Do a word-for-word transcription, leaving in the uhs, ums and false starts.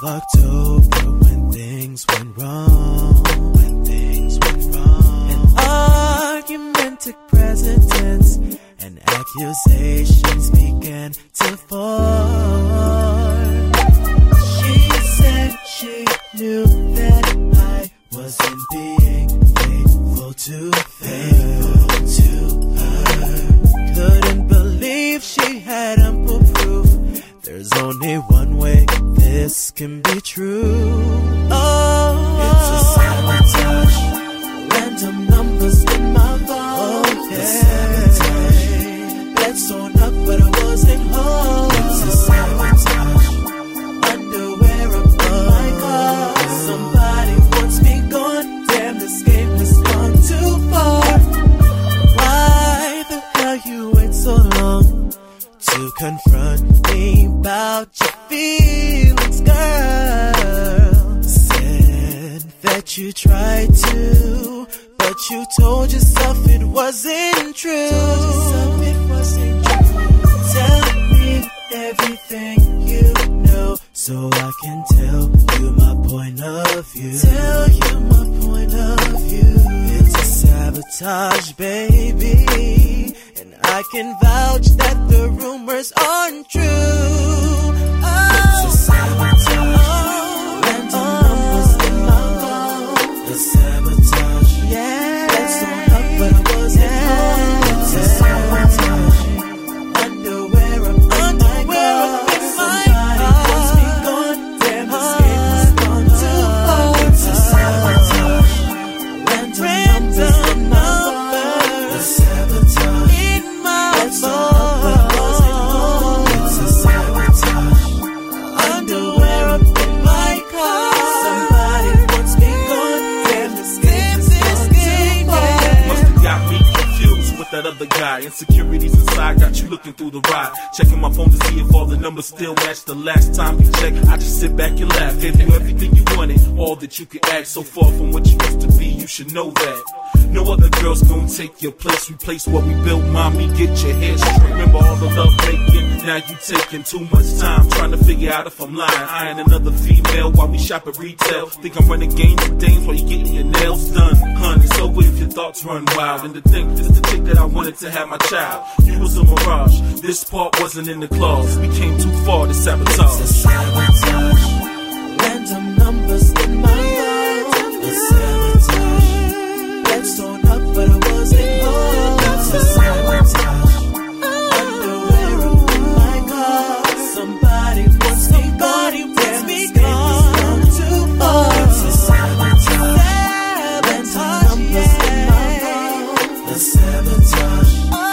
October when things went wrong. When things went wrong. An argument took precedence and accusations began to form. She said she knew that I wasn't being faithful to faithful to her. Couldn't believe she had ample proof. There's only one way this can be true. Oh, it's a sabotage. Random numbers in my phone. Yeah. Sabotage. Let's own up, but I wasn't home. It's a sabotage. Underwear above my car. Somebody wants me gone. Damn, this game has gone too far. Why the hell you wait so long to confront me about your feelings, girl? Said that you tried to, but you told yourself it wasn't true. Told yourself it wasn't true. Tell me everything you know, so I can tell you my point of view. Tell you my point of view. It's a sabotage, baby, and I can vouch that the rumors aren't true. Oh, it's a sabotage. Oh, random numbers in my phone. The sabotage. Yeah. Let's own up, but I wasn't home. It's a sabotage. Underwear up in my car. Somebody wants me gone. Damn, this game has gone too far. It's a sabotage. Random numbers in my phone. The sabotage. In my Let's phone. Own up, but I wasn't home. It's a sabotage. Underwear up in my car. Somebody wants me gone. Damn, this game has gone too far. Must have got me confused with that other guy. Insecurities inside got you looking through the ride. Checking my phone to see if all the numbers still match the last time you checked. I just sit back and laugh. Gave you everything you wanted, all that you could ask. So far from what you used to be, you should know that no other girl's gonna take your place. Replace what we built, mommy, get your head straight. Remember all the love making, now you taking too much time trying to figure out if I'm lying. I ain't another female while we shop at retail. Think I'm running games with dames while you getting your nails done. Hun, it's over if your thoughts run wild. And to think this is the chick that I wanted to have my child. You was a mirage, this part wasn't in the clause. We came too far to sabotage. It's a sabotage. Random numbers in my phone. The sabotage. Let's own up, but I wasn't home. It's a sabotage. Underwear up in my car. Somebody wants me gone. Damn, this game has gone too far. It's a sabotage. Random numbers in my phone. The sabotage.